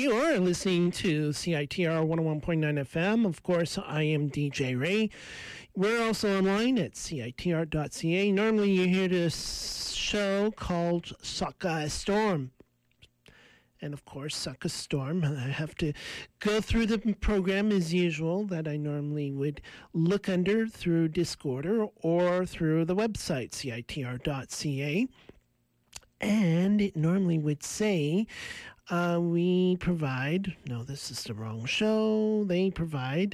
You're listening to CITR 101.9 FM. Of course, I am DJ Ray. We're also online at CITR.ca. Normally, you hear this show called Soccer Storm. And of course, Soccer Storm. I have to go through the program as usual that I normally would look under through Discord or through the website, CITR.ca. And it normally would say, we provide, no, this is the wrong show. They provide,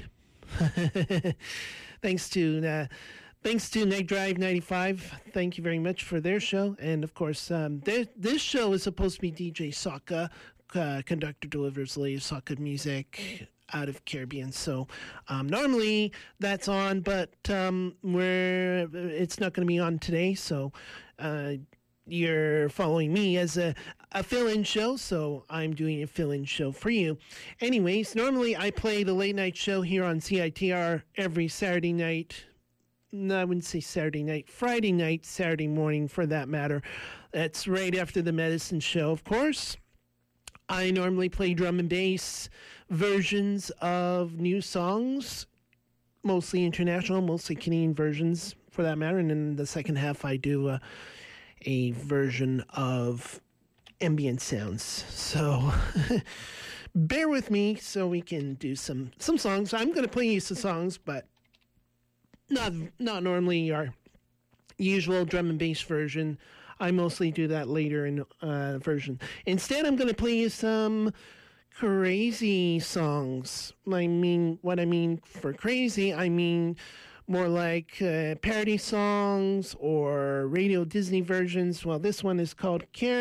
thanks to Night Drive 95. Thank you very much for their show. And of course, this show is supposed to be DJ Soccer, conductor delivers the latest soccer music out of Caribbean. So normally that's on, but it's not going to be on today. So you're following me as a fill-in show, so I'm doing a fill-in show for you. Anyways, normally I play the late night show here on CITR every Saturday night. No, I wouldn't say Saturday night. Friday night, Saturday morning for that matter. That's right after the medicine show, of course. I normally play drum and bass versions of new songs, mostly international, mostly Canadian versions for that matter. And in the second half, I do a version of ambient sounds. So bear with me so we can do some songs. I'm going to play you some songs, but not normally our usual drum and bass version. I mostly do that later in version. Instead, I'm going to play you some crazy songs. What I mean for crazy, I mean more like parody songs or Radio Disney versions. Well, this one is called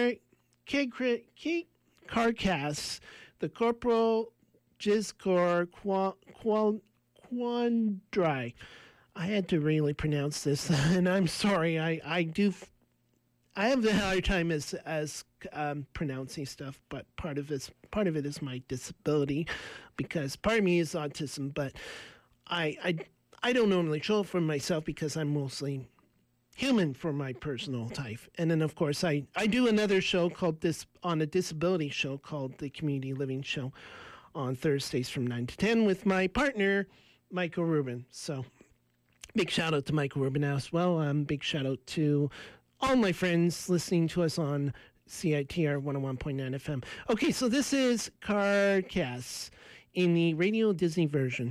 Carcass, the Corporal Jizcor Quandri. I had to really pronounce this, and I'm sorry. I have a hard time as pronouncing stuff, but part of it is my disability, because part of me is autism, but I don't normally show it for myself because I'm mostly human for my personal type. And then, of course, I do another show called on a disability show called the Community Living Show on Thursdays from 9 to 10 with my partner, Michael Rubin. So big shout out to Michael Rubin as well. Big shout out to all my friends listening to us on CITR 101.9 FM. Okay, so this is Carcass in the Radio Disney version.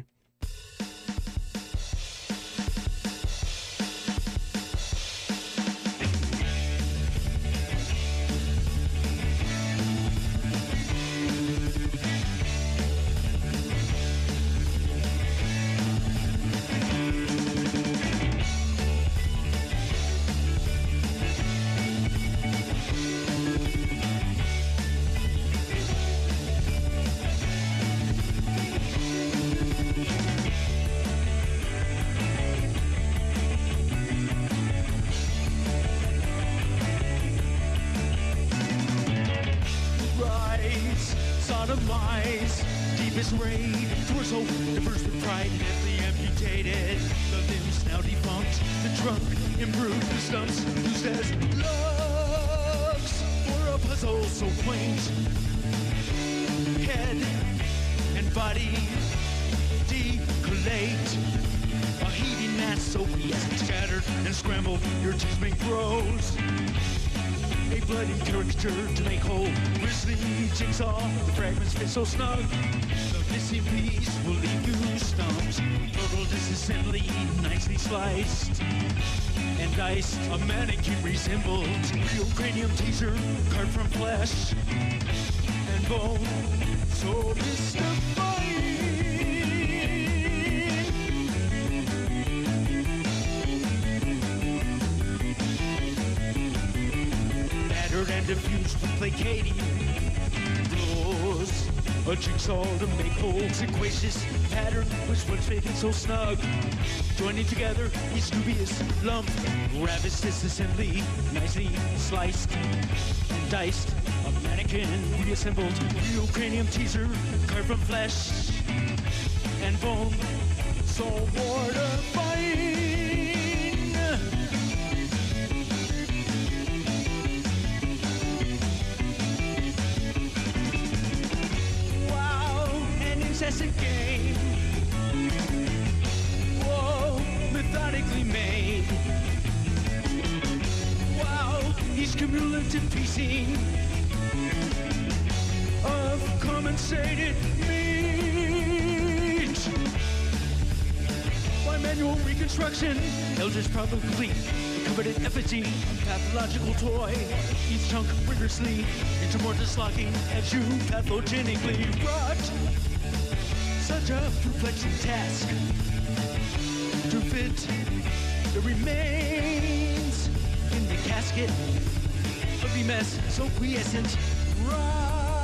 So snug, the missing piece will leave you stumped. Total disassembly, nicely sliced and diced. A mannequin resembled real cranium teaser, carved from flesh and bone. So mystifying. Battered and diffused with placating blows. A jigsaw to make whole sequacious pattern which was fitting so snug. Joining together each dubious lump. Ravished disassembly, nicely sliced and diced. A mannequin reassembled, real cranium teaser, carved from flesh and bone. So mortifying. incessant game. Whoa, methodically made. Wow, he's cumulative piecing of compensated meat. By manual reconstruction, Eldridge probably complete. Covered in effigy, pathological toy. Each chunk rigorously into more dislocking as you pathogenically rot. Such a perplexing task to fit the remains in the casket of the mess so quiescent. Right.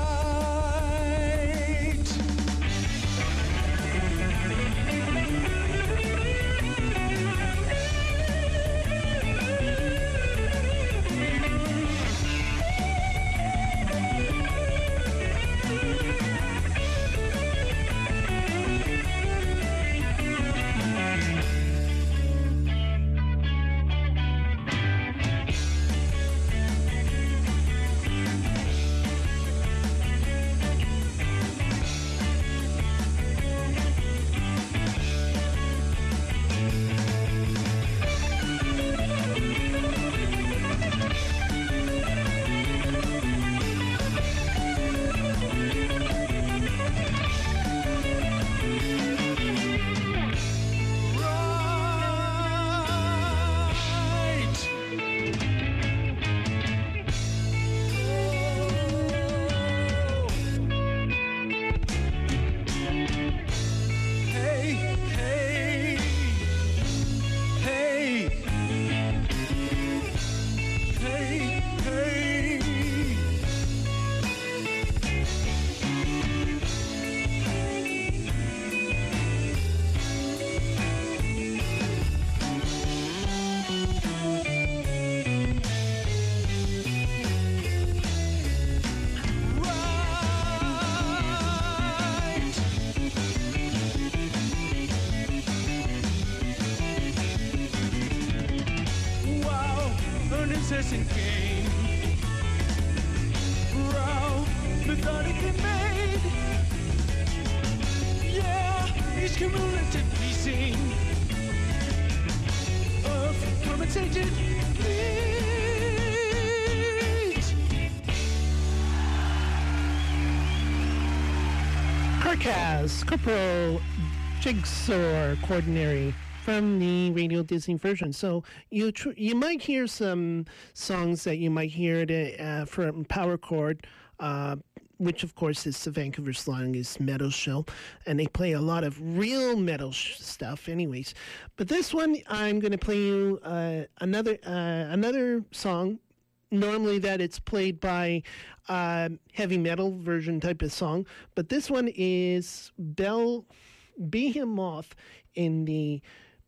Incessant game. Row, methodically made. Yeah, he's cumulative piecing of compensated meat. Carcass, Corporal Jigsaw Quaternary from the Radio Disney version. So you might hear some songs that you might hear from Power Chord, which of course is the Vancouver's longest metal show, and they play a lot of real metal stuff anyways. But this one, I'm going to play you another song. Normally that it's played by heavy metal version type of song, but this one is Behemoth in the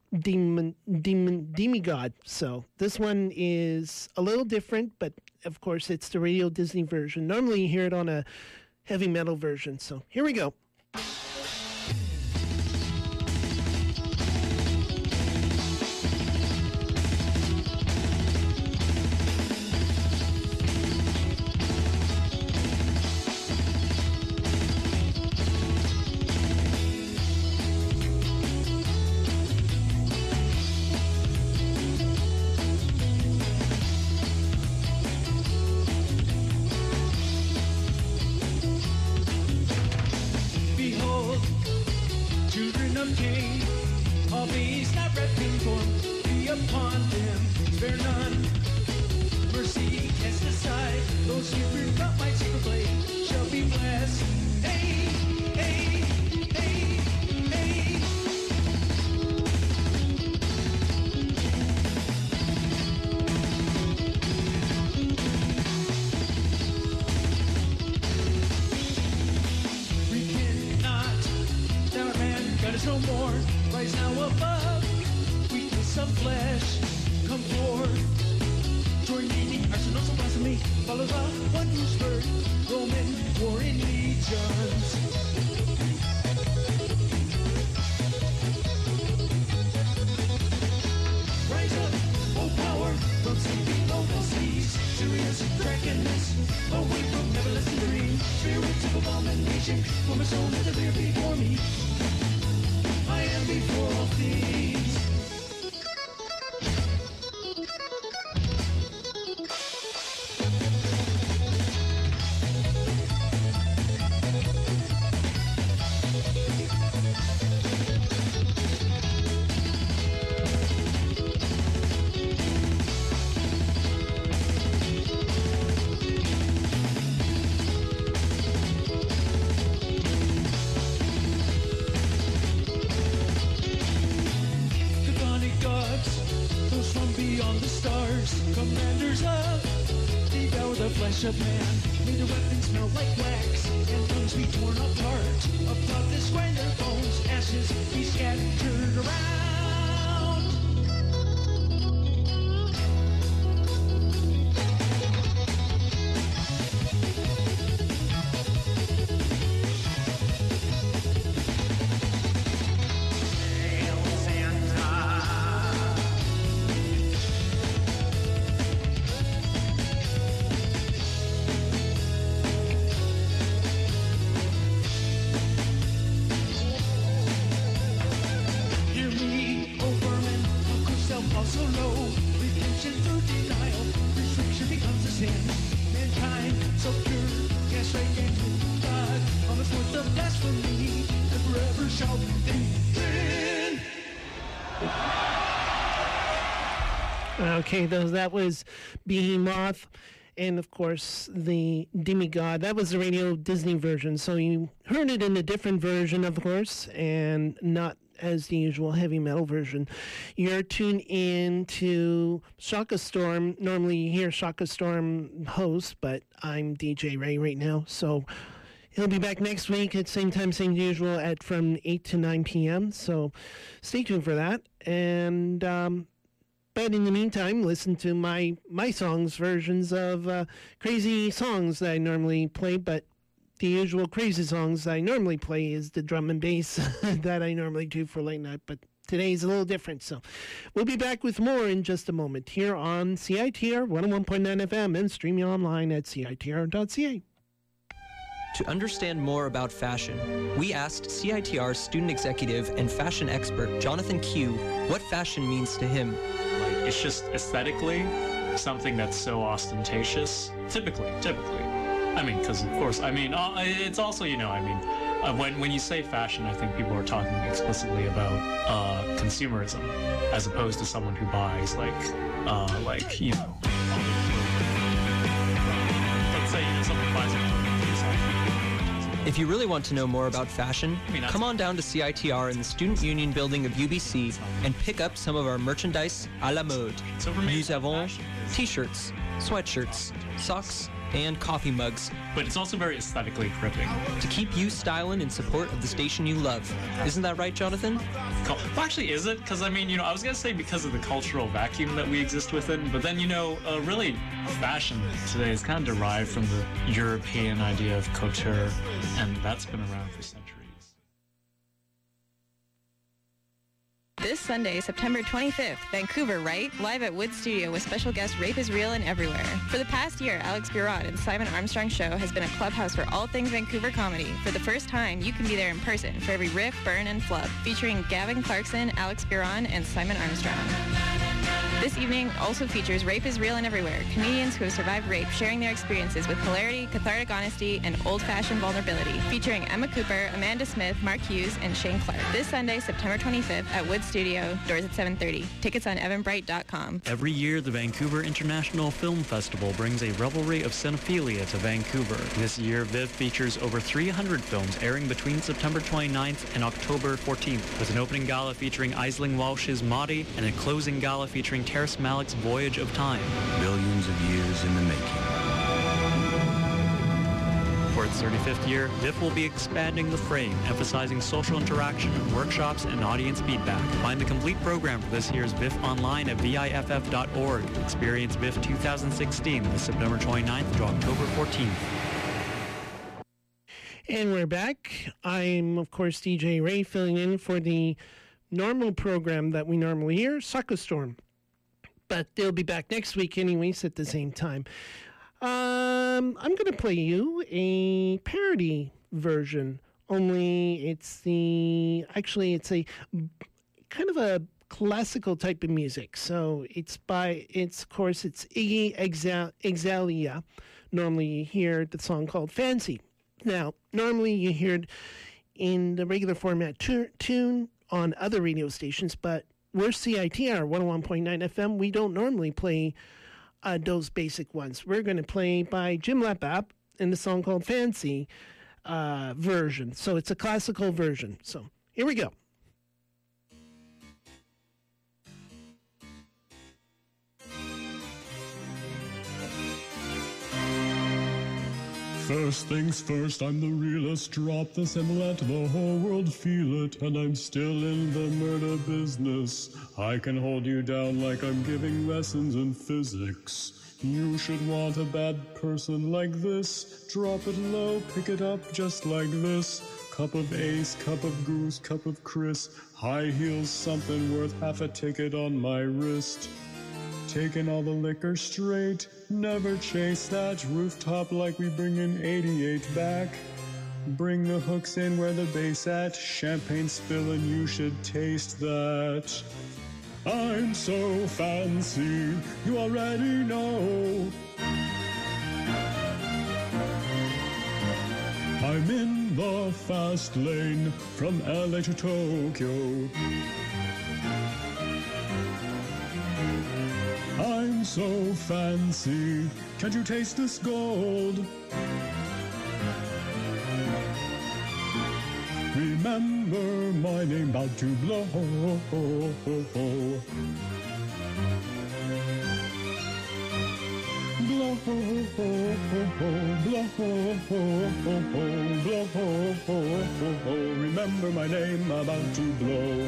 Demigod. So this one is a little different, but of course it's the Radio Disney version. Normally you hear it on a heavy metal version. So here we go. No more, rise now above, weakness of flesh, come forth, join the arsenals of blasphemy, follow the one who's heard, Roman warring legions. Rise up, oh power, from sleeping local seas, serious drunkenness, away from neverless dream, spirits of abomination. reaching for my soul in the rear before me. I am before all things. Flesh of man, may the weapons smell like wax, and tongues be torn apart. Above this grind their bones, ashes be scattered around. Hail Santa. Also low, redemption through denial, restriction becomes a sin. Mankind, so pure, castrate and God, on the fourth of blasphemy, and forever shall be thin. Okay, that was Behemoth, and of course the Demigod. That was the Radio Disney version, so you heard it in a different version, of course, and not as the usual heavy metal version. You're tuned in to Shaka Storm. Normally you hear Shaka Storm host, but I'm DJ Ray right now, so he'll be back next week at same time, same usual, at from 8 to 9 p.m., so stay tuned for that. And but in the meantime, listen to my songs, versions of crazy songs that I normally play, but the usual crazy songs I normally play is the drum and bass that I normally do for late night, but today's a little different. So we'll be back with more in just a moment here on CITR 101.9 FM and streaming online at CITR.ca. To understand more about fashion, we asked CITR student executive and fashion expert Jonathan Q what fashion means to him. Like, it's just aesthetically something that's so ostentatious, typically. I mean, because of course, I mean, it's also, you know, I mean, when you say fashion, I think people are talking explicitly about consumerism, as opposed to someone who buys like you know, let's say, you know, someone buys If you really want to know more about fashion, come on down to CITR in the Student Union building of UBC and pick up some of our merchandise à la mode. Nous avons t-shirts, sweatshirts, socks, and coffee mugs. But it's also very aesthetically gripping. To keep you styling in support of the station you love. Isn't that right, Jonathan? Well, actually, is it? Because, I mean, you know, I was going to say because of the cultural vacuum that we exist within, but then, you know, really, fashion today is kind of derived from the European idea of couture, and that's been around for centuries. This Sunday, September 25th, Vancouver, right? Live at Wood Studio with special guest Rape is Real and Everywhere. For the past year, Alex Biron and Simon Armstrong Show has been a clubhouse for all things Vancouver comedy. For the first time, you can be there in person for every riff, burn, and flub, featuring Gavin Clarkson, Alex Biron, and Simon Armstrong. This evening also features Rape is Real and Everywhere, comedians who have survived rape sharing their experiences with hilarity, cathartic honesty, and old-fashioned vulnerability, featuring Emma Cooper, Amanda Smith, Mark Hughes, and Shane Clark. This Sunday, September 25th at Wood Studio, doors at 7:30. Tickets on evanbright.com. Every year, the Vancouver International Film Festival brings a revelry of cinephilia to Vancouver. This year, VIV features over 300 films airing between September 29th and October 14th, with an opening gala featuring Aisling Walsh's Maudie and a closing gala featuring Terrace Malick's Voyage of Time. Billions of years in the making. For its 35th year, VIF will be expanding the frame, emphasizing social interaction, workshops, and audience feedback. Find the complete program for this year's VIF online at viff.org. Experience VIF 2016 this September 29th to October 14th. And we're back. I'm, of course, DJ Ray, filling in for the normal program that we normally hear, Sucker Storm. But they'll be back next week anyways at the same time. I'm going to play you a parody version. Only it's a kind of a classical type of music. So it's Iggy Azalea. Normally you hear the song called Fancy. Now, normally you hear it in the regular format tune on other radio stations, but we're CITR 101.9 FM. We don't normally play those basic ones. We're going to play by Jim Lapap in the song called Fancy version. So it's a classical version. So here we go. First things first, I'm the realest. Drop this and let the whole world feel it. And I'm still in the murder business. I can hold you down like I'm giving lessons in physics. You should want a bad person like this. Drop it low, pick it up just like this. Cup of Ace, cup of Goose, cup of Chris. High heels, something worth half a ticket on my wrist. Taking all the liquor straight, never chase that rooftop like we bring in 88 back. Bring the hooks in where the bass at, champagne spilling, you should taste that. I'm so fancy, you already know. I'm in the fast lane from LA to Tokyo. I'm so fancy, can't you taste this gold? Remember my name about to blow. Blow, blow, remember my name about to blow.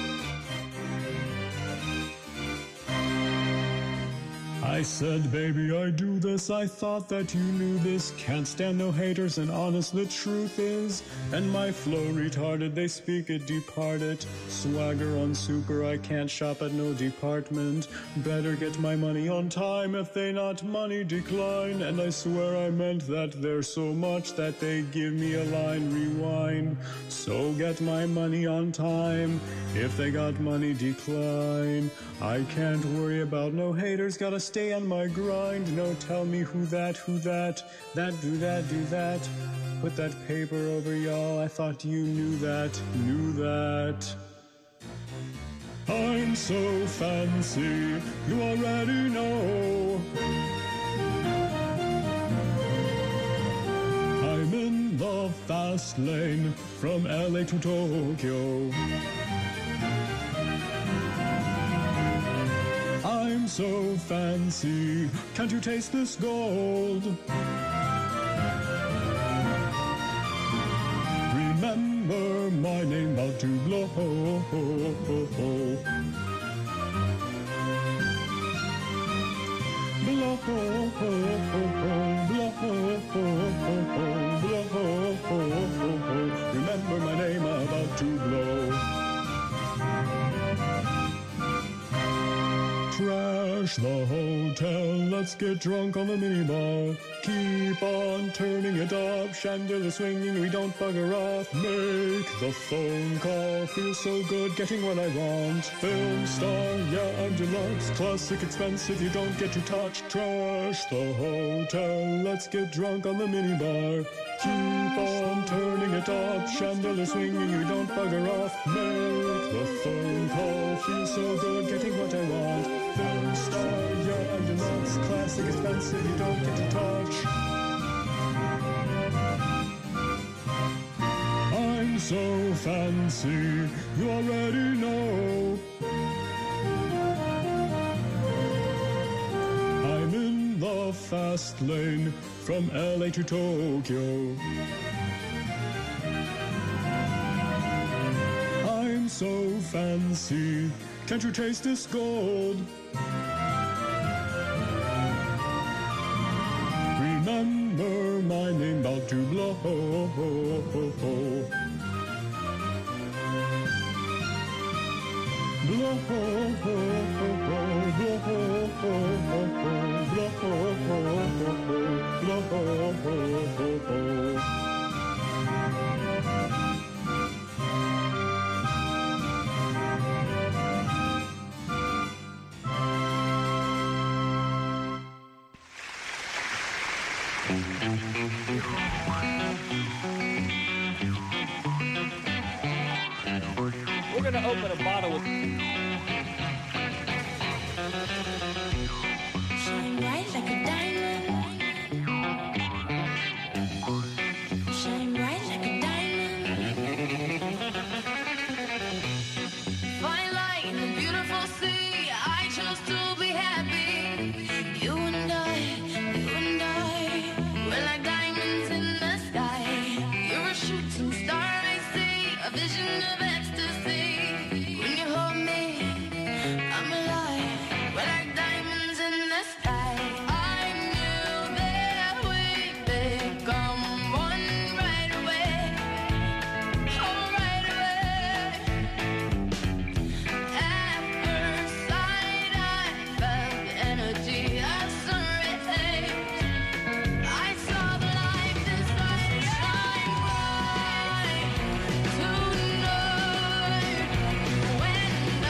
I said, baby, I do this, I thought that you knew this. Can't stand no haters, and honest the truth is. And my flow retarded, they speak it, depart it. Swagger on super, I can't shop at no department. Better get my money on time, if they not money decline. And I swear I meant that there's so much that they give me a line rewind. So get my money on time, if they got money decline. I can't worry about no haters, gotta stay on my grind. No, tell me who that, that, do that. Put that paper over y'all, I thought you knew that. I'm so fancy, you already know. I'm in the fast lane from LA to Tokyo. I'm so fancy, can't you taste this gold? Remember my name about to blow. Blow, remember my name about to blow. Trash the hotel, let's get drunk on the minibar. Keep on turning it up, chandelier swinging, we don't bugger off. Make the phone call, feel so good getting what I want. Film star, yeah, I'm deluxe, classic expensive, you don't get to touch. Trash the hotel, let's get drunk on the minibar. Keep on turning it up, chandelier swinging, we don't bugger off. Make the phone call, feel so good getting what I want. Film star, yeah, I'm deluxe, classic expensive, you don't get to touch. I'm so fancy, you already know. I'm in the fast lane from LA to Tokyo. I'm so fancy, can't you taste this gold? Remember my name about to blow. Blow, We're gonna open a bottle of... Shine bright like a diamond. Shine bright like a diamond. Fine light in the beautiful sea. I chose to be happy. You and I, we're like diamonds in the sky. You're a shooting star I see, a vision of ecstasy. When you hold me, I'm alive. We're like diamonds in the sky. I knew that we'd become one right away. Oh, right away. At first sight, I felt the energy of sun rays. I saw the light inside shine bright tonight. When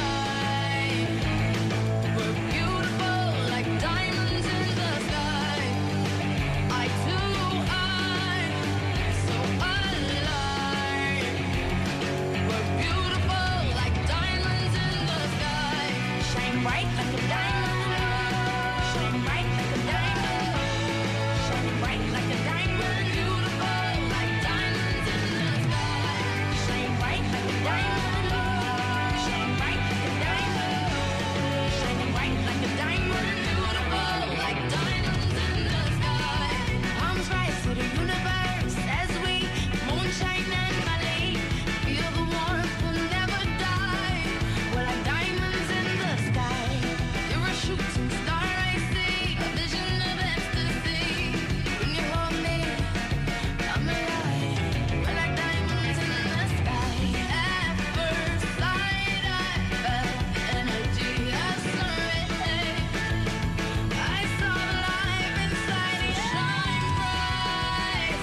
we're beautiful like diamonds in the sky. I too, I'm so alive. We're beautiful like diamonds in the sky. Shine bright like a diamond. Shine bright like a diamond. Shine bright like a diamond. Beautiful like diamonds in the sky. Shine bright like a diamond. Shine bright like a diamond. Shining bright like a diamond, beautiful like diamonds in the sky. Arms rise to the universe as we moonshine and Malay. Feel the warmth will never die. We're like diamonds in the sky. You're a shooting star I see, a vision of ecstasy. When you hold me, I'm alive. We're like diamonds in the sky. At first sight, I felt the energy of sun rays. I saw the light inside you shine bright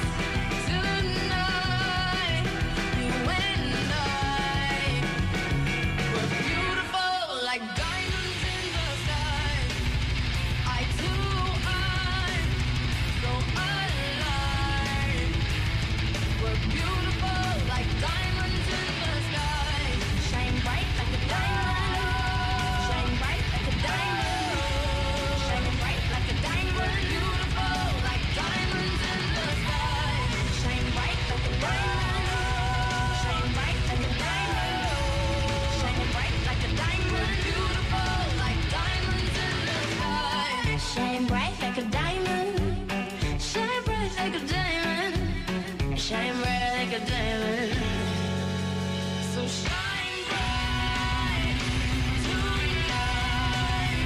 tonight. You and I, we're beautiful like diamonds in the sky. I too, I'm so alive. We're beautiful like diamonds in the sky. Shine bright like a diamond. Shine bright like a diamond. Shine bright like a diamond. Beautiful like diamonds in the sky. Shine bright like a diamond. Shine bright like a diamond. Shine bright like a diamond. Beautiful like diamonds in the sky. Shine bright like a diamond. Shine bright like a diamond. Shine bright like a diamond. So shine bright tonight.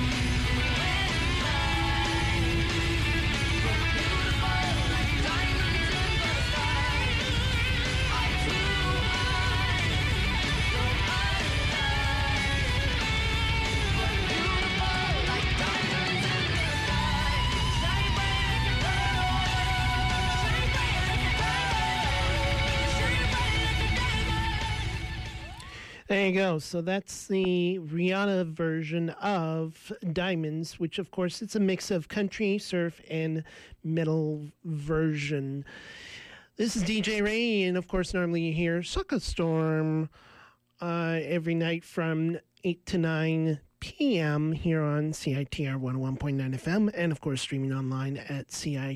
We're beautiful like diamonds in the sky. I too, I'm so alive. We're beautiful like diamonds in the sky. Shine bright like a diamond. Shine bright like a diamond. Shine bright like a diamond. There you go. So that's the Rihanna version of Diamonds, which of course it's a mix of country, surf, and metal version. This is DJ Ray, and of course normally you hear Sucker Storm every night from 8 to 9 p.m. here on CITR 101.9 FM, and of course streaming online at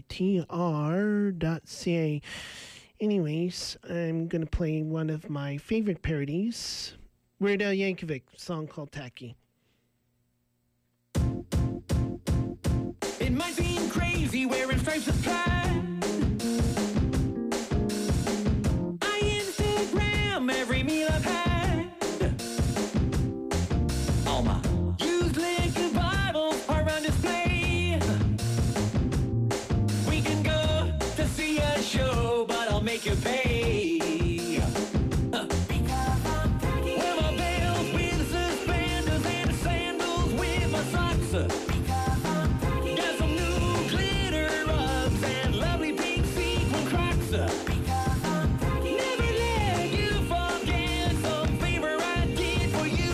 CITR.ca. Anyways, I'm going to play one of my favorite parodies, Weird Al Yankovic, song called Tacky. It might seem crazy wearing stripes of pride. I Instagram every meal I've had. All my used liquor bottles are on display. We can go to see a show, but I'll make you pay. Wear my bells with suspenders and sandals with my socks. Got some new glitter rugs and lovely pink sequin Crocs. Never let you forget some favor I did for you.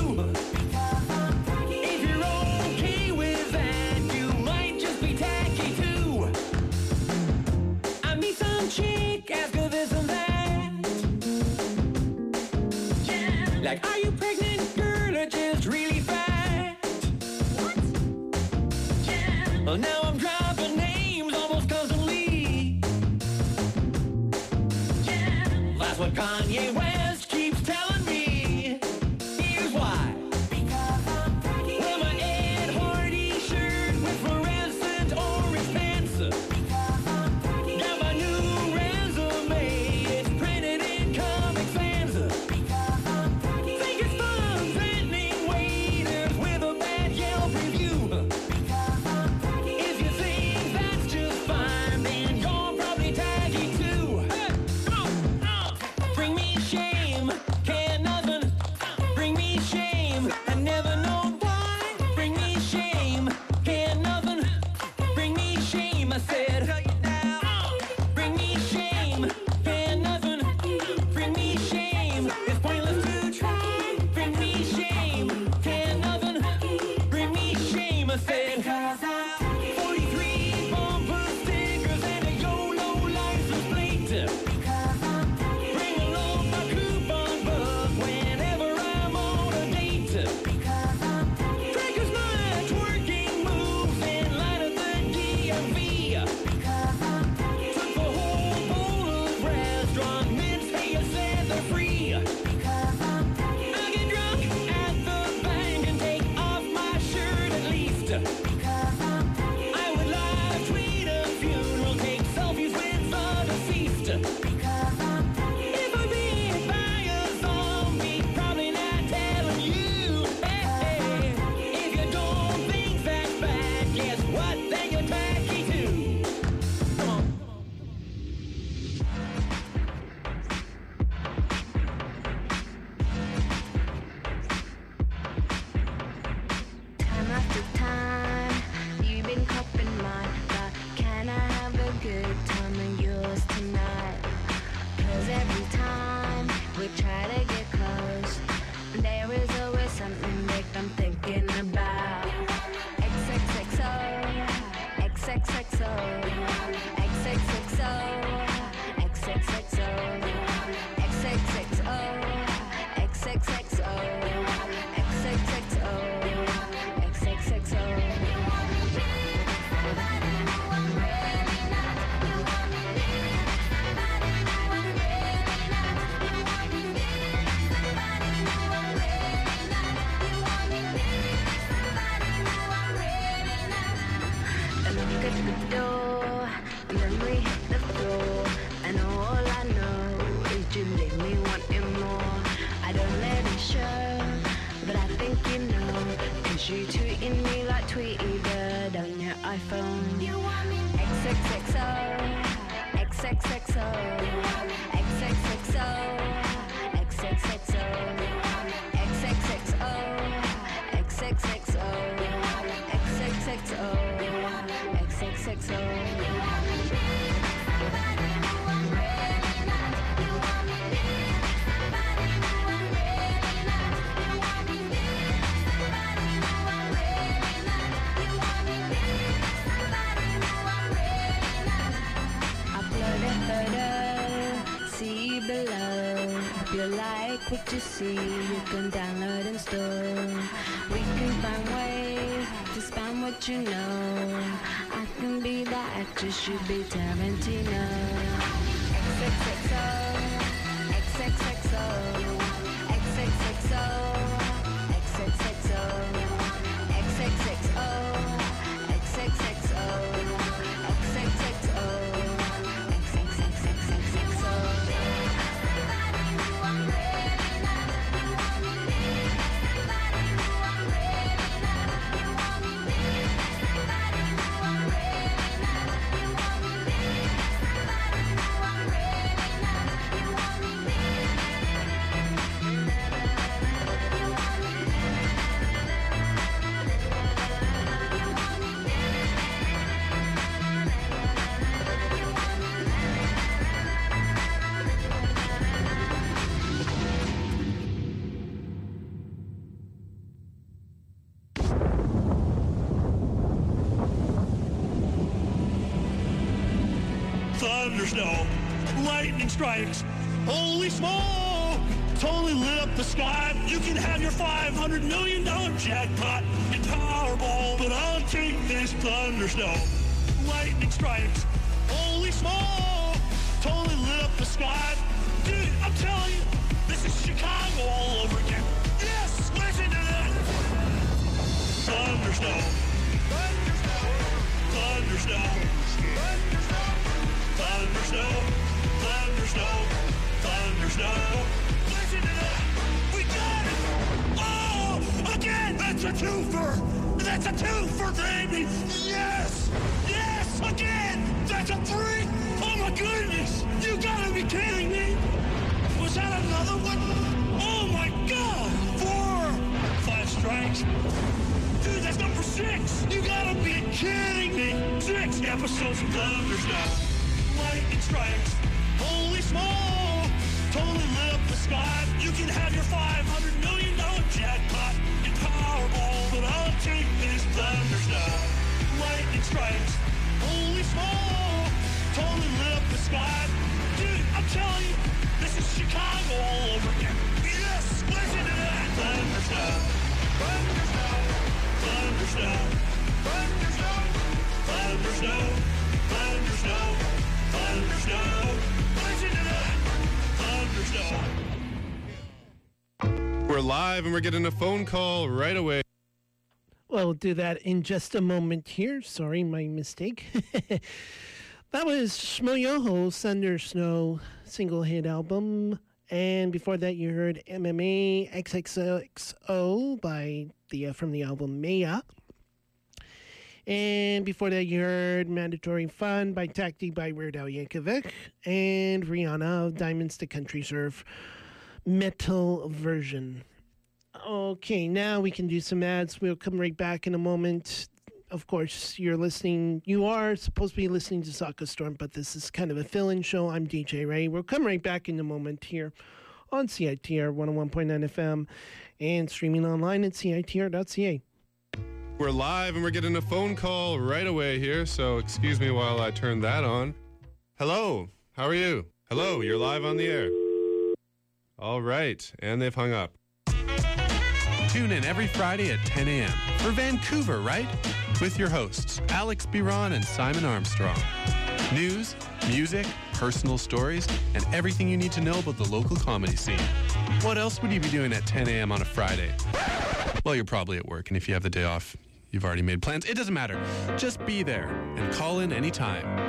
If you're okay with that, you might just be tacky too. That's what Kanye West keeps telling me. Here's why. Wear my Ed Hardy shirt with fluorescent orange pants. Got my new resume, it's printed in Comic Sans. Think it's fun threatening waiters with a bad Yelp review. If you think that's just fine, then you're probably taggy too. Hey, come on, bring me shame, can't nothing. Bring me shame, I never know why. Bring me shame, can't nothing. Bring me shame, I said. Bring me shame, can't nothing. Bring me shame, it's pointless to try. Bring me shame, can't nothing. Bring me shame, I said. 43 bumper stickers and a YOLO license plate. Bring along my coupon book whenever I'm on a date. Tricker's my twerking moves in line at the DMV. Took the whole bowl of restaurant mints, hey, you said they're free. I'll get drunk at the bank and take off my shirt at least. I would live tweet a funeral, take selfies with the deceased. If I'm being by a zombie, probably not telling you. Hey, if you don't think that's bad, guess what? Then you're tacky too. Come on. Time after time, you've been cupping mine, but can I have a good time of yours tonight? 'Cause every time we try to get close, there is always something big I'm thinking about. XXXO, XXXO, XXXO, XXXO, XXXO, XXXO, XXXO, XXXO. A knock at the door, and then we hit the floor, and all I know is you leave me wanting more. I don't let it show, but I think you know, 'cause you tweeting me like Tweety Bird on your iPhone. You want me XXXO, XXXO, XXXO, XXXO, XXXO, XXXO, XXXO, XXXO. Upload a photo, see below. If you like what you see, you can download and store. We can find ways to spam what you know. I can be the actress, you be Tarantino. XXXO, XXXO, XXXO, XXXO, XXXO, XXXO, XXXO, XXXXO. Thunderstorm, lightning strikes, holy smoke! Totally lit up the sky. You can have your $500 million jackpot in Powerball, but I'll take this thunderstorm. Lightning strikes, holy smoke! Totally lit up the sky. Dude, I'm telling you, this is Chicago all over again. Yes, listen to that. Thunder snow. Thunder snow. Thunder snow. Thunder snow. Thunder snow. Thunder snow. Listen to that. We got it. Oh, again. That's a twofer. That's a twofer, baby. Yes. Yes, again. That's a three. Oh my goodness. You gotta be kidding me. Was that another one? Oh my God. 4. 5 strikes. Dude, that's number 6. You gotta be kidding me. 6 episodes of Thunder Snow. Lightning strikes. Holy smoke. Totally lit up the sky. You can have your $500 million jackpot in Powerball, but I'll take this Thunder Snow. Lightning strikes. Holy smoke. Totally lit up the sky. Dude, I'm telling you, this is Chicago all over again. Yes, listen to that. Thunder Snow. Thunder Snow. Thunder Snow. Thunder Snow. Thunder Snow. Thunder Snow. Thunder Snow. Listen to that. Thunder Snow. We're live and we're getting a phone call right away. Well, we'll do that in just a moment here. Sorry, my mistake. That was Shmoyoho, Thunder Snow single hit album. And before that, you heard MMA XXXO by from the album Maya. And before that, you heard Mandatory Fun by Tacti by Weird Al Yankovic. And Rihanna, Diamonds to Country Surf metal version. Okay, now we can do some ads. We'll come right back in a moment. Of course, you are supposed to be listening to Soccer Storm, but this is kind of a fill-in show. I'm DJ Ray. We'll come right back in a moment here on CITR 101.9 FM and streaming online at CITR.ca. We're live and we're getting a phone call right away here, so excuse me while I turn that on. Hello, how are you? Hello, you're live on the air. All right, and they've hung up. Tune in every Friday at 10 a.m. for Vancouver, right? With your hosts, Alex Biron and Simon Armstrong. News, music, personal stories, and everything you need to know about the local comedy scene. What else would you be doing at 10 a.m. on a Friday? Well, you're probably at work, and if you have the day off, you've already made plans. It doesn't matter. Just be there and call in anytime.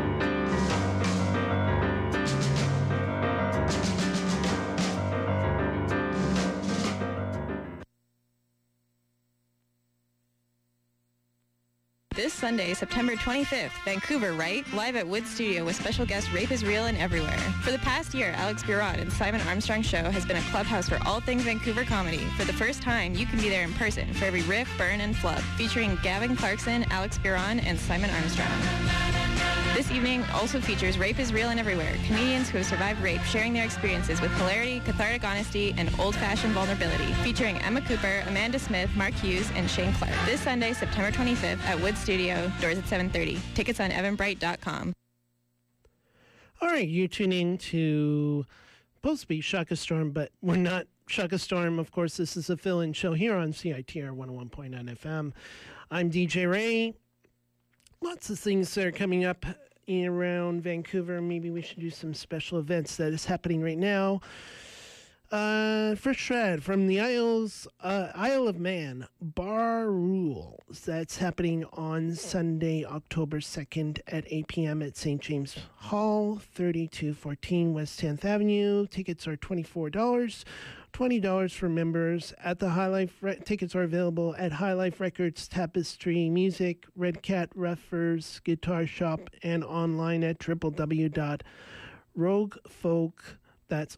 This Sunday, September 25th, Vancouver, right? Live at Wood Studio with special guest Rape is Real and Everywhere. For the past year, Alex Biron and Simon Armstrong Show has been a clubhouse for all things Vancouver comedy. For the first time, you can be there in person for every riff, burn, and flub, featuring Gavin Clarkson, Alex Biron, and Simon Armstrong. This evening also features Rape is Real and Everywhere, comedians who have survived rape sharing their experiences with hilarity, cathartic honesty, and old-fashioned vulnerability, featuring Emma Cooper, Amanda Smith, Mark Hughes, and Shane Clark. This Sunday, September 25th at Wood Studio, doors at 7:30. Tickets on evanbright.com. All right, you're tuning to supposed to be Shaka Storm, but we're not Shaka Storm. Of course, this is a fill-in show here on CITR 101.9 FM. I'm DJ Ray. Lots of things that are coming up around Vancouver. Maybe we should do some special events that is happening right now. First shred from the Isle of Man, Bar Rules. That's happening on Sunday, October 2nd at 8 p.m. at St. James Hall, 3214 West 10th Avenue. Tickets are $24. $20 for members. At the High Life, tickets are available at High Life Records, Tapestry Music, Red Cat Ruffers Guitar Shop, and online at www.roguefolk, that's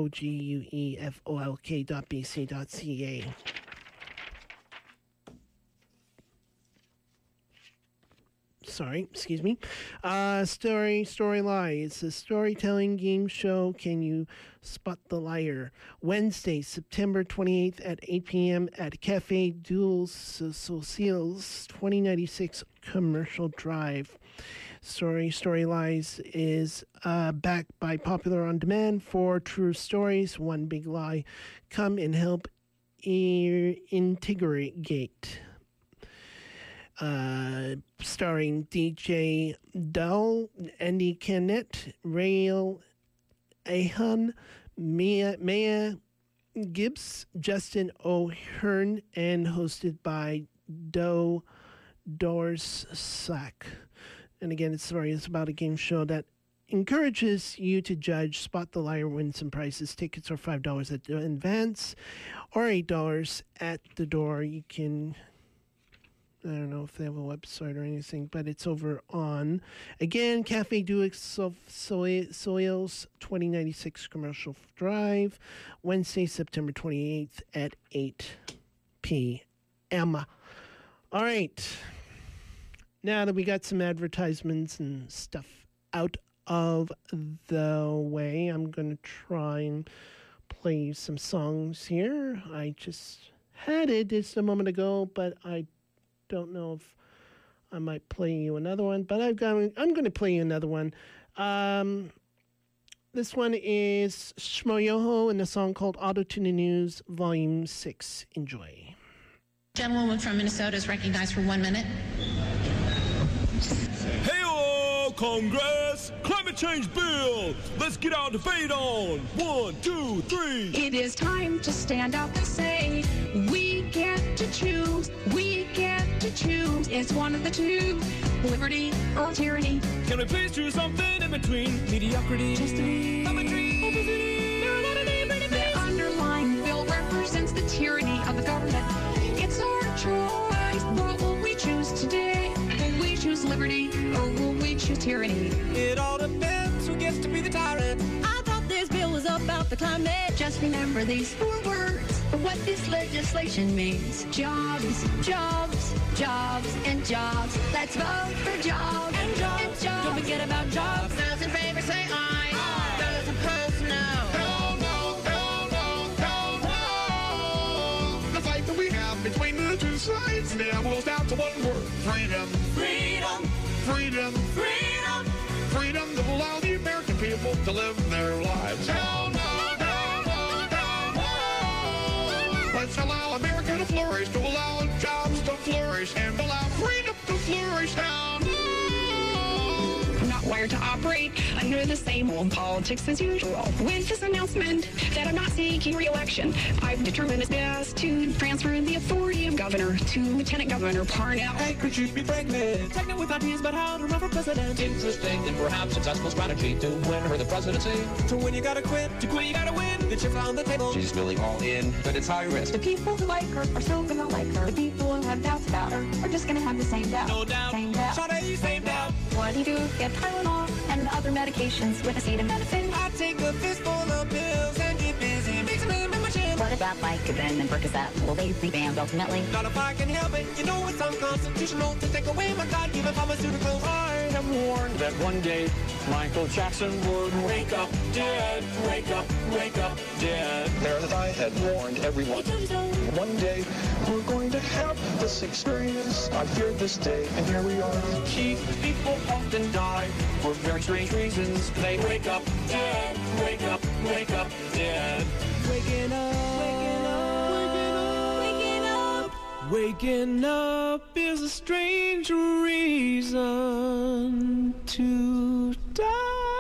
ROGUEFOLK.BC.ca. Sorry, excuse me. Story Lie. It's a storytelling game show. Can you spot the liar? Wednesday, September 28th at 8 p.m. at Cafe Duels Socials, 2096 Commercial Drive. Story Lies is backed by Popular On Demand for true stories. One big lie. Come and help integrate. Starring DJ Dull, Andy Kennett, Rail Ahun, Maya Gibbs, Justin O'Hearn, and hosted by Doris Sack. And again, it's about a game show that encourages you to judge, spot the liar, win some prizes. Tickets are $5 at the advance or $8 at the door. You can, I don't know if they have a website or anything, but it's over on, again, Cafe Duix Soils, 2096 Commercial Drive, Wednesday, September 28th at 8 p.m. All right. Now that we got some advertisements and stuff out of the way, I'm going to try and play some songs here. I just had it just a moment ago, but I don't know if I might play you another one. But I'm going to play you another one. This one is Shmoyoho and a song called Auto Tune News, Volume 6. Enjoy. Gentlewoman from Minnesota is recognized for 1 minute. Hey-o, Congress! Climate change bill! Let's get out the debate on! 1, 2, 3! It is time to stand up and say, we get to choose, we get to choose. It's one of the two, liberty or tyranny. Can we please choose something in between? Mediocrity, just a dream, obesity, The underlying bill represents the tyranny of the government. It's our choice. What will we choose today? Will we choose liberty or will we choose tyranny? It all depends who gets to be the tyrant. I thought this bill was about the climate. Just remember these 4 words, what this legislation means. Jobs, jobs, jobs, and jobs. Let's vote for jobs and jobs. And jobs. Don't forget about jobs. Those in favor say aye. Those opposed, no. The fight that we have between the two sides now boils down to one word: freedom. Freedom, Freedom. freedom. Freedom to allow the American people to live their lives. Hell no, no, no, no, no. Let's allow America to flourish, to allow jobs to flourish, and allow freedom to flourish. Hell no. I'm not wired to operate under the same old politics as usual. With this announcement that I'm not seeking re-election, I've determined it's best to transfer the authority of governor to Lieutenant Governor Parnell. Hey, could you be pregnant? Pregnant with ideas about how to run for president. Interesting and perhaps successful strategy to win her the presidency. To win you gotta quit, to quit you gotta win. The chips on the table. She's really all in, but it's high risk. The people who like her are still gonna like her. The people who have doubts about her are just gonna have the same doubt. No doubt. Same doubt. Sade, same doubt. What do you do? Get Tylenol and other medications with acetaminophen. I take a fistful of pills and get busy mixing them in my chin. What about Vicodin and Percocet? Will they be banned ultimately? Not if I can help it. You know it's unconstitutional to take away my God-given pharmaceuticals. I have warned that one day Michael Jackson would wake up dead, wake up dead. There that I had warned everyone. One day, we're going to have this experience. I feared this day, and here we are. Chief, people often die for very strange reasons. They wake up dead, wake up dead. Waking up, waking up, waking up, waking up is a strange reason to die.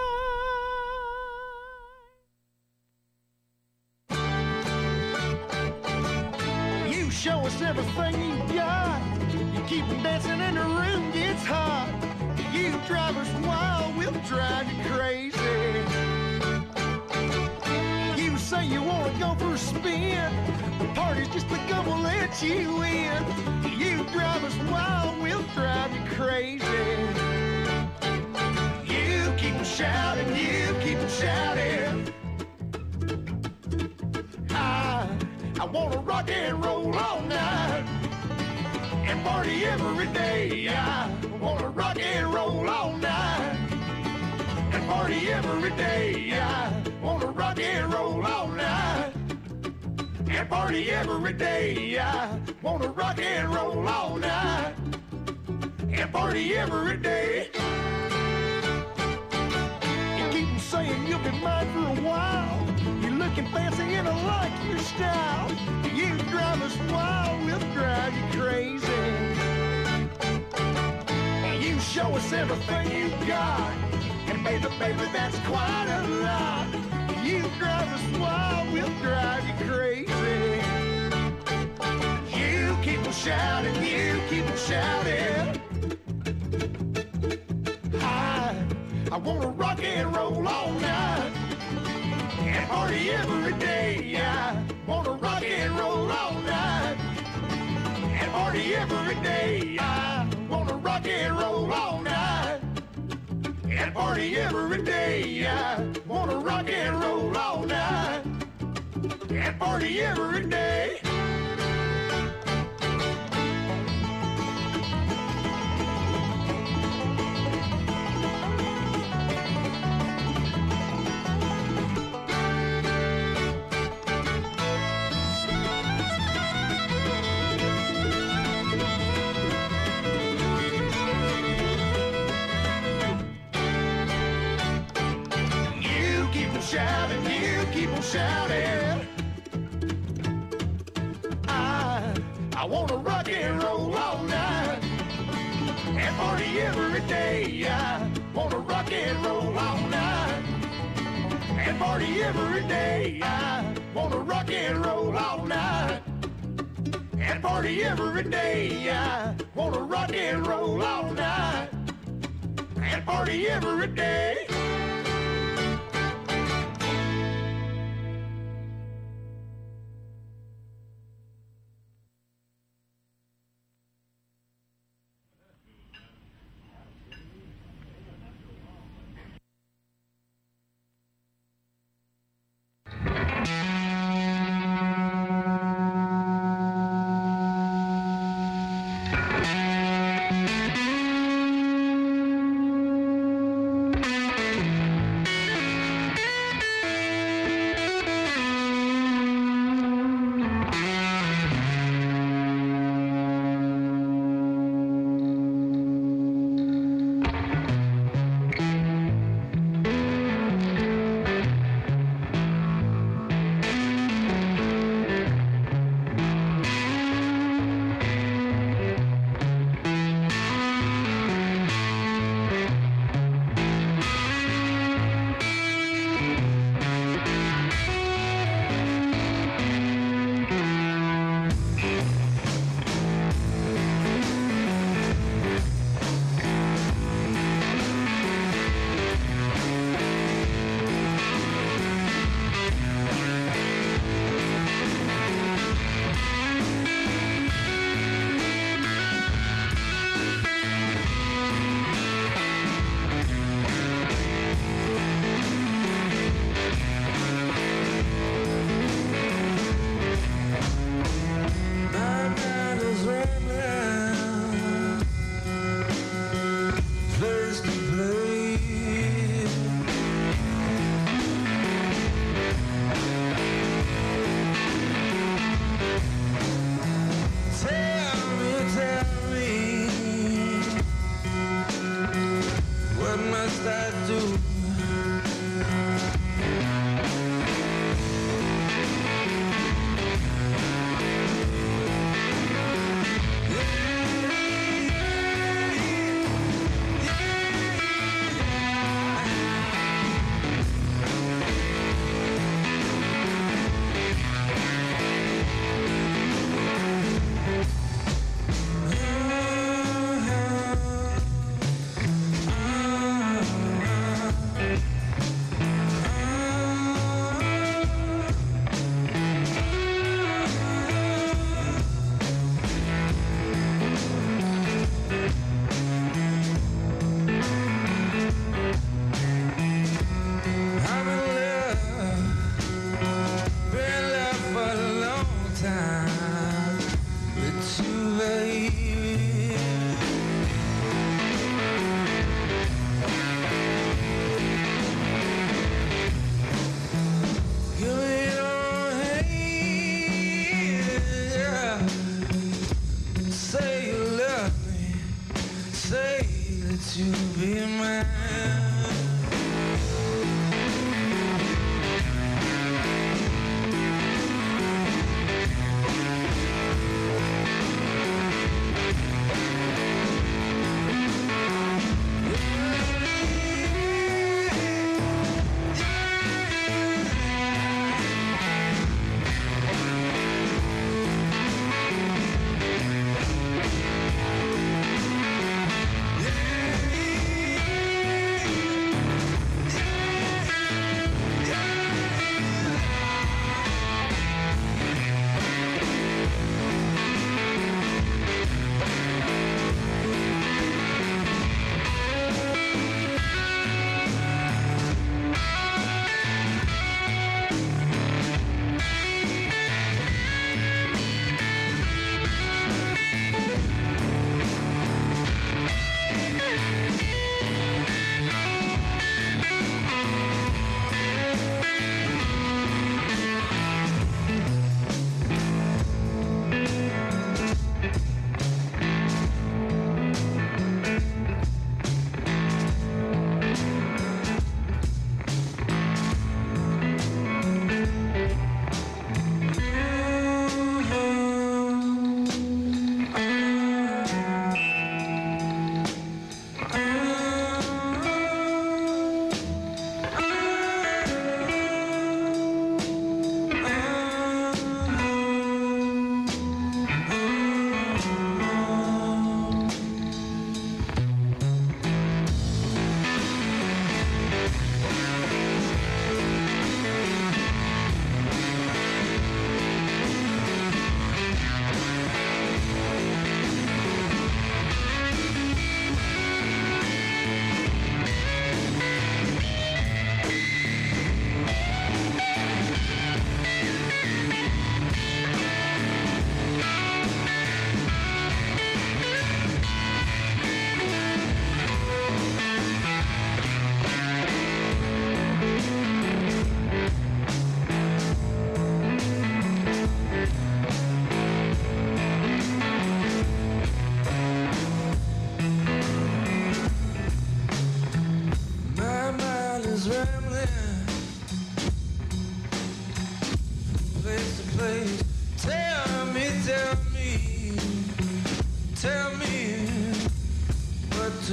You show us everything you got. You keep them dancing and the room gets hot. You drive us wild, we'll drive you crazy. You say you want to go for a spin. The party's just begun, we'll let you in. You drive us wild, we'll drive you crazy. You keep 'em shouting, you keep 'em shouting. I wanna rock and roll all night and party every day. I wanna rock and roll all night and party every day. I wanna rock and roll all night and party every day. I wanna rock and roll all night and party every day. You keep 'em saying you'll be mine for a while. You're looking fancy and I like your style. You drive us wild, we'll drive you crazy. You show us everything you got. And baby, that's quite a lot. I wanna rock and roll all night and party every day. I wanna rock and roll all night and party every day. I wanna rock and roll all night and party every day. I wanna rock and roll all night and party every day. Shouting, you keep on shouting. I wanna rock and roll all night and party every day. I wanna rock and roll all night and party every day. I wanna rock and roll all night and party every day. I wanna rock and roll all night and party every day.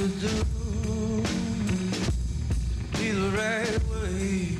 to do be the right way.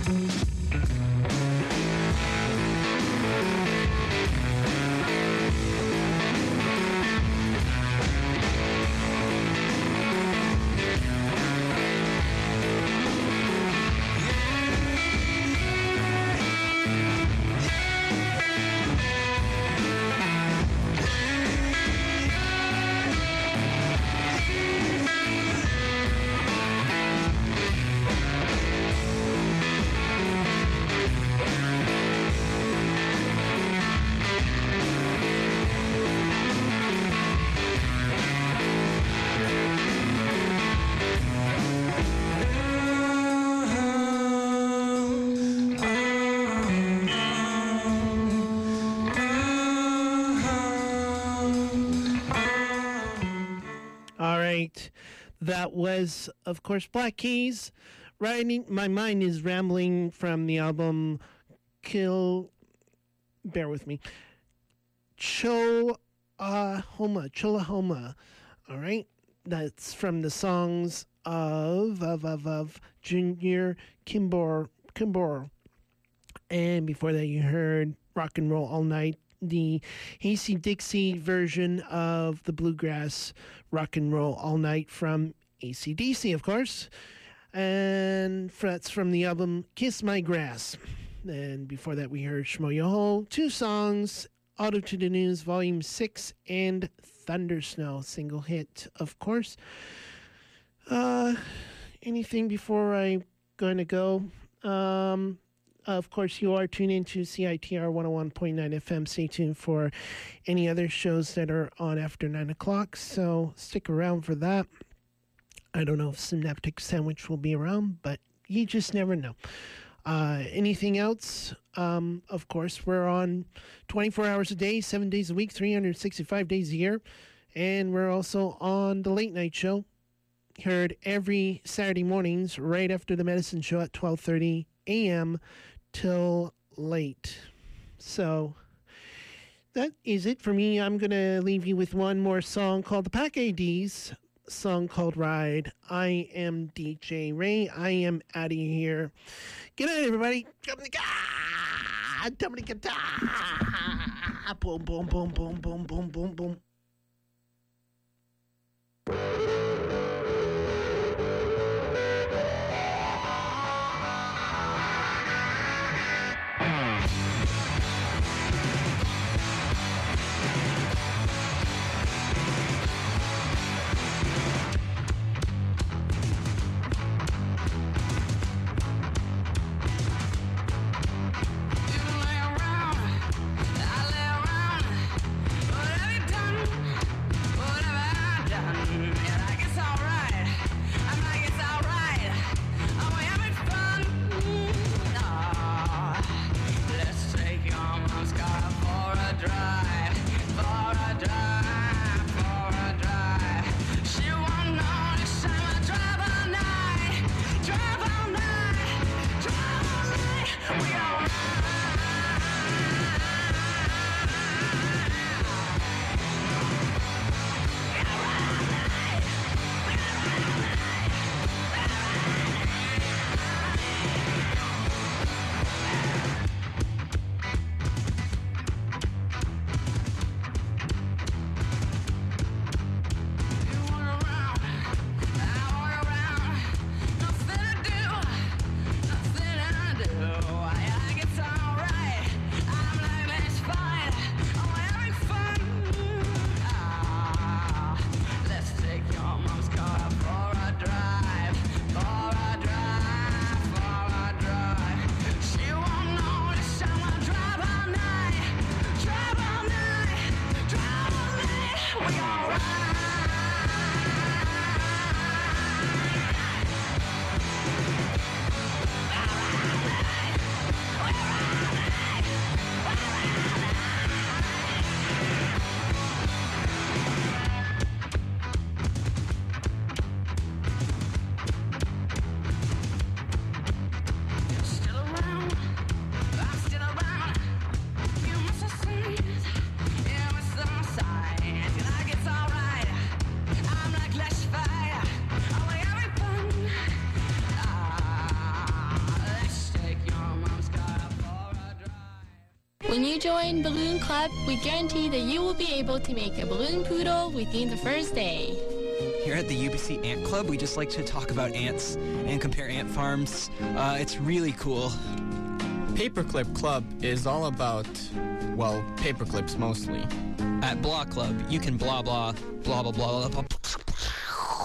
All right. That was, of course, Black Keys. Riding, my mind is rambling from the album Kill. Bear with me. Cholahoma. All right. That's from the songs of Junior Kimbrough. And before that, you heard Rock and Roll All Night, the Hasty Dixie version of the bluegrass Rock and Roll All Night from AC/DC, of course. And that's from the album Kiss My Grass. And before that, we heard Shmo Yoho, two songs, Auto to the News, Volume 6, and Thunder Snow, single hit, of course. Anything before I'm going to go? Of course, you are tuned into CITR 101.9 FM. Stay tuned for any other shows that are on after 9 o'clock, so stick around for that. I don't know if Synaptic Sandwich will be around, but you just never know. Anything else? Of course, we're on 24 hours a day, 7 days a week, 365 days a year. And we're also on the Late Night Show, heard every Saturday mornings right after the Medicine Show at 12:30 a.m. till late. So that is it for me. I'm going to leave you with one more song called the Pack ADs, song called Ride. I am DJ Ray. I am out of here. Good night, everybody. Boom, boom, boom, boom, boom, boom, boom, boom. Whatever you done When you join Balloon Club, we guarantee that you will be able to make a balloon poodle within the first day. Here at the UBC Ant Club, we just like to talk about ants and compare ant farms. It's really cool. Paperclip Club is all about, well, paperclips mostly. At Blah Club, you can blah blah, blah blah blah blah.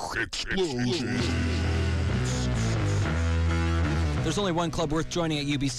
Explosion. There's only one club worth joining at UBC.